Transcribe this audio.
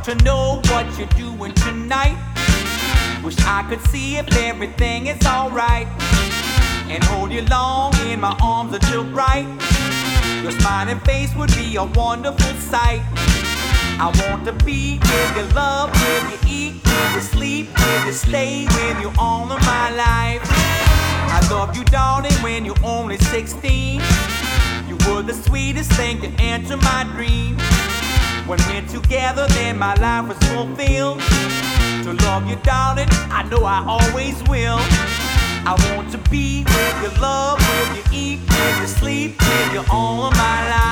to know what you're doing tonight. Wish I could see if everything is alright, and hold you long in my arms until bright. Your smiling face would be a wonderful sight. I want to be with you, love, with you, eat, with you, sleep, with you, stay with you all of my life. I love you, darling, when you're only 16. You were the sweetest thing to enter my dream. When we're together, then my life was fulfilled. To love you, darling, I know I always will. I want to be with you, love, with you, eat, with you, sleep, with you all of my life.